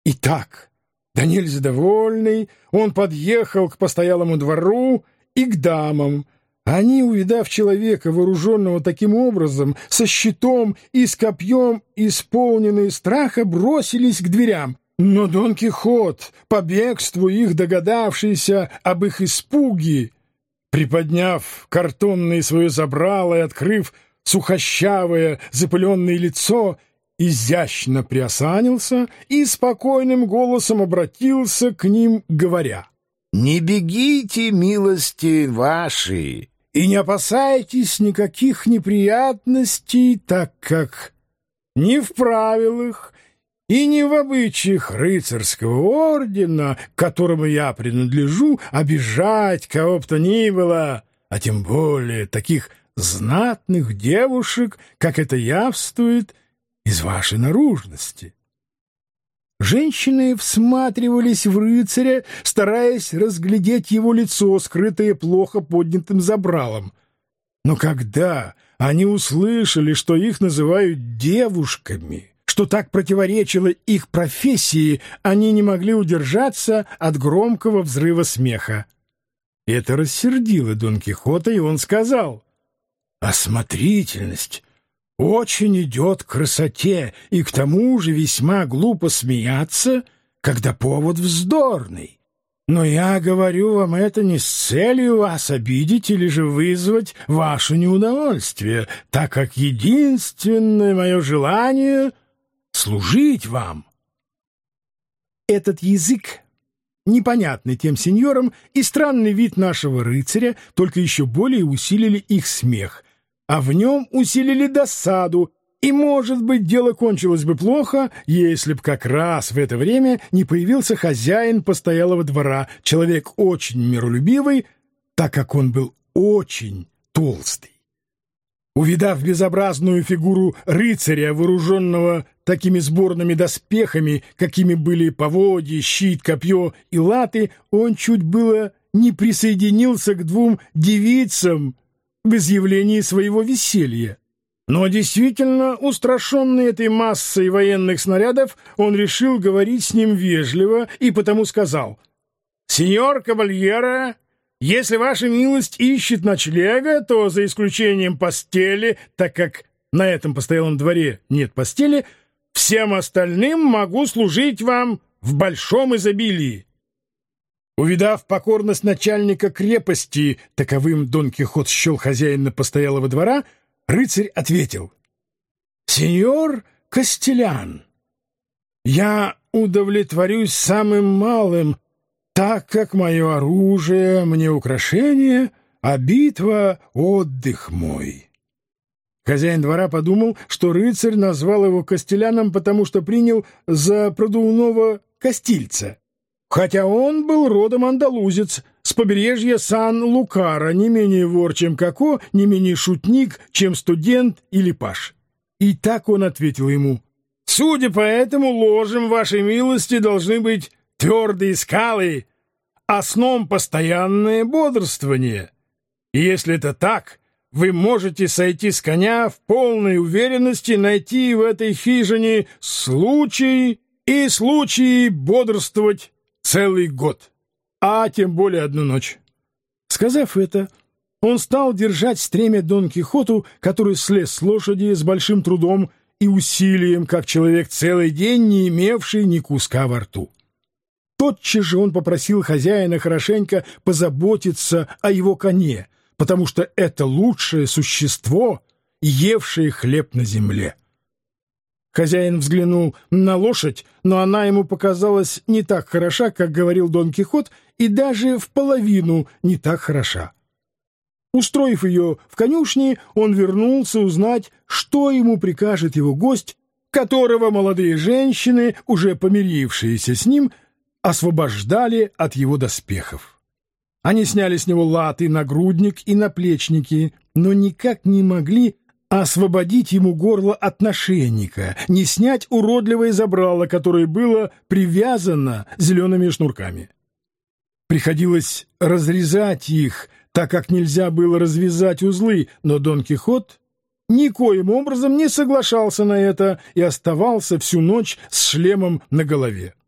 Итак, да нельзя довольный, он подъехал к постоялому двору и к дамам. Они, увидав человека, вооруженного таким образом, со щитом и с копьем, исполненные страха, бросились к дверям. Но Дон Кихот, по бегству их догадавшийся об их испуге, приподняв картонное свое забрало и открыв сухощавое запыленное лицо, изящно приосанился и спокойным голосом обратился к ним, говоря: «Не бегите, милости ваши, и не опасайтесь никаких неприятностей, так как ни в правилах и ни в обычаях рыцарского ордена, к которому я принадлежу, обижать кого бы то ни было, а тем более таких знатных девушек, как это явствует из вашей наружности». Женщины всматривались в рыцаря, стараясь разглядеть его лицо, скрытое плохо поднятым забралом. Но когда они услышали, что их называют девушками, что так противоречило их профессии, они не могли удержаться от громкого взрыва смеха. Это рассердило Дон Кихота, и он сказал: «Осмотрительность очень идет к красоте, и к тому же весьма глупо смеяться, когда повод вздорный. Но я говорю вам это не с целью вас обидеть или же вызвать ваше неудовольствие, так как единственное мое желание — служить вам». Этот язык, непонятный тем сеньорам, и странный вид нашего рыцаря только еще более усилили их смех, а в нем усилили досаду, и, может быть, дело кончилось бы плохо, если б как раз в это время не появился хозяин постоялого двора, человек очень миролюбивый, так как он был очень толстый. Увидав безобразную фигуру рыцаря, вооруженного такими сборными доспехами, какими были поводья, щит, копье и латы, он чуть было не присоединился к двум девицам в изъявлении своего веселья. Но действительно, устрашенный этой массой военных снарядов, он решил говорить с ним вежливо и потому сказал: «Сеньор Кабальера, если ваша милость ищет ночлега, то за исключением постели, так как на этом постоялом дворе нет постели, всем остальным могу служить вам в большом изобилии». Увидав покорность начальника крепости, таковым Дон Кихот счел хозяина постоялого двора, рыцарь ответил: «Сеньор Кастелян, я удовлетворюсь самым малым, так как мое оружие мне украшение, а битва — отдых мой». Хозяин двора подумал, что рыцарь назвал его Кастеляном, потому что принял за продувного кастильца, хотя он был родом андалузец, с побережья Сан-Лукара, не менее вор, чем Коко, не менее шутник, чем студент или паж. И так он ответил ему: «Судя по этому, ложем вашей милости должны быть твердые скалы, а сном постоянное бодрствование. И если это так, вы можете сойти с коня в полной уверенности найти в этой хижине случай бодрствовать целый год, а тем более одну ночь». Сказав это, он стал держать стремя Дон Кихоту, который слез с лошади с большим трудом и усилием, как человек целый день не имевший ни куска во рту. Тотчас же он попросил хозяина хорошенько позаботиться о его коне, потому что это лучшее существо, евшее хлеб на земле. Хозяин взглянул на лошадь, но она ему показалась не так хороша, как говорил Дон Кихот, и даже в половину не так хороша. Устроив ее в конюшне, он вернулся узнать, что ему прикажет его гость, которого молодые женщины, уже помирившиеся с ним, освобождали от его доспехов. Они сняли с него латы, нагрудник и наплечники, но никак не могли освободить ему горло от нашейника, не снять уродливое забрало, которое было привязано зелеными шнурками. Приходилось разрезать их, так как нельзя было развязать узлы, но Дон Кихот никоим образом не соглашался на это и оставался всю ночь с шлемом на голове.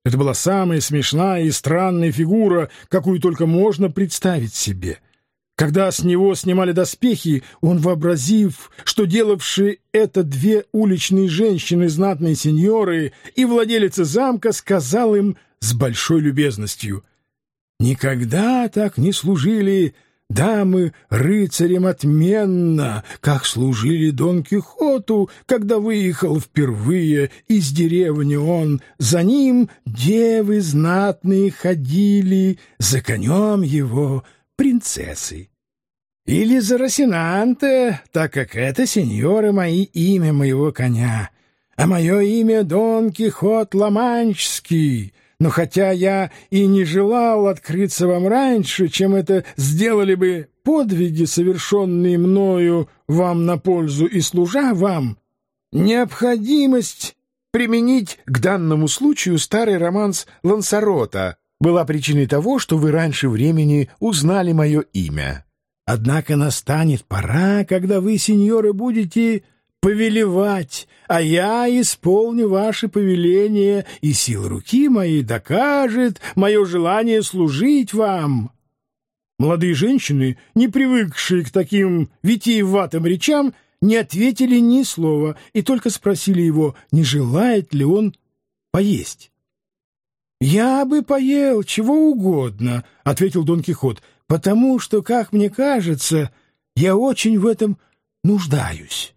Это была самая смешная и странная фигура, какую только можно представить себе. Когда с него снимали доспехи, он, вообразив, что делавшие это две уличные женщины, знатные сеньоры и владелицы замка, сказал им с большой любезностью: «Никогда так не служили дамы рыцарям отменно, как служили Дон Кихоту, когда выехал впервые из деревни он. За ним девы знатные ходили, за конем его принцессы. Или за Росинанте, так как это, сеньоры мои, имя моего коня, а мое имя Дон Кихот Ла-Манческий. Но хотя я и не желал открыться вам раньше, чем это сделали бы подвиги, совершенные мною вам на пользу и служа вам, необходимость применить к данному случаю старый романс Лансарота была причиной того, что вы раньше времени узнали мое имя. Однако настанет пора, когда вы, сеньоры, будете повелевать, а я исполню ваши повеления, и сила руки моей докажет мое желание служить вам». Молодые женщины, не привыкшие к таким витиеватым речам, не ответили ни слова и только спросили его, не желает ли он поесть. «Я бы поел чего угодно», — ответил Дон Кихот, «потому что, как мне кажется, я очень в этом нуждаюсь».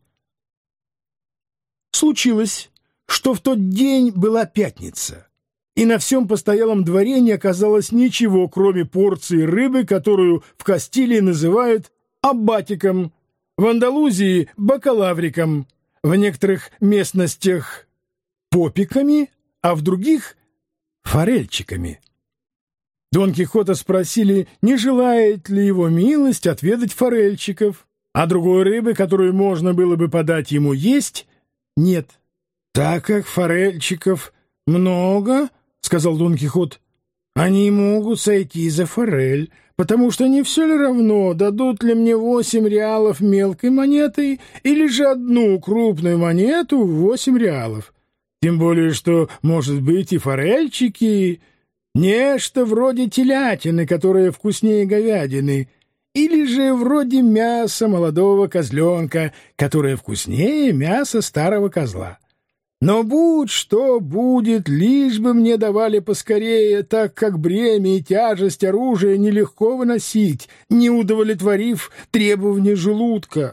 Случилось, что в тот день была пятница, и на всем постоялом дворе не оказалось ничего, кроме порции рыбы, которую в Кастилии называют аббатиком, в Андалузии — бакалавриком, в некоторых местностях — попиками, а в других — форельчиками. Дон Кихота спросили, не желает ли его милость отведать форельчиков, а другой рыбы, которую можно было бы подать ему есть, нет. «Так как форельчиков много, — сказал Дон Кихот, — они могут сойти за форель, потому что не все ли равно, дадут ли мне 8 реалов мелкой монетой или же одну крупную монету в 8 реалов. Тем более, что, может быть, и форельчики — нечто вроде телятины, которая вкуснее говядины, или же вроде мяса молодого козленка, которое вкуснее мяса старого козла. Но будь что будет, лишь бы мне давали поскорее, так как бремя и тяжесть оружия нелегко выносить, не удовлетворив требования желудка».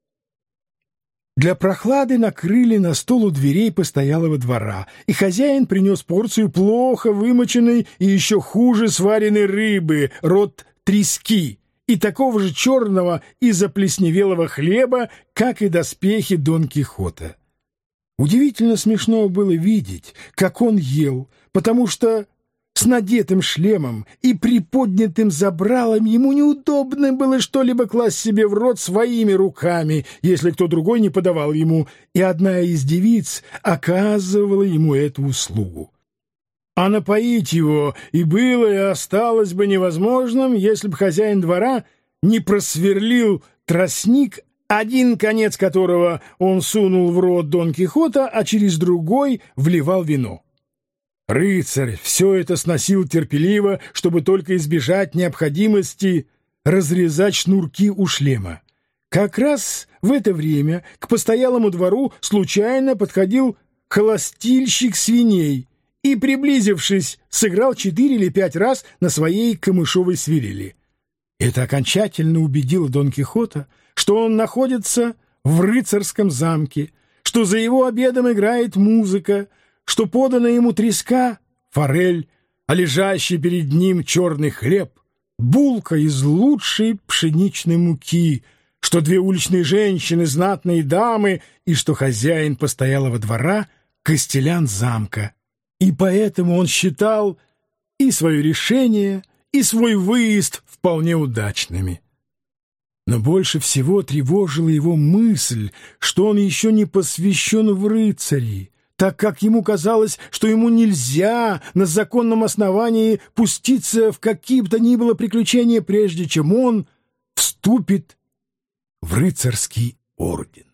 Для прохлады накрыли на стол у дверей постоялого двора, и хозяин принес порцию плохо вымоченной и еще хуже сваренной рыбы, род трески, и такого же черного и заплесневелого хлеба, как и доспехи Дон Кихота. Удивительно смешно было видеть, как он ел, потому что с надетым шлемом и приподнятым забралом ему неудобно было что-либо класть себе в рот своими руками, если кто другой не подавал ему, и одна из девиц оказывала ему эту услугу. А напоить его и было, и осталось бы невозможным, если бы хозяин двора не просверлил тростник, один конец которого он сунул в рот Дон Кихота, а через другой вливал вино. Рыцарь все это сносил терпеливо, чтобы только избежать необходимости разрезать шнурки у шлема. Как раз в это время к постоялому двору случайно подходил холостильщик свиней и, приблизившись, сыграл 4 или 5 раз на своей камышовой свирели. Это окончательно убедило Дон Кихота, что он находится в рыцарском замке, что за его обедом играет музыка, что подана ему треска — форель, а лежащий перед ним черный хлеб — булка из лучшей пшеничной муки, что 2 уличные женщины — знатные дамы, и что хозяин постоялого двора — костелян замка. И поэтому он считал и свое решение, и свой выезд вполне удачными. Но больше всего тревожила его мысль, что он еще не посвящен в рыцари, так как ему казалось, что ему нельзя на законном основании пуститься в какие бы то ни было приключения, прежде чем он вступит в рыцарский орден.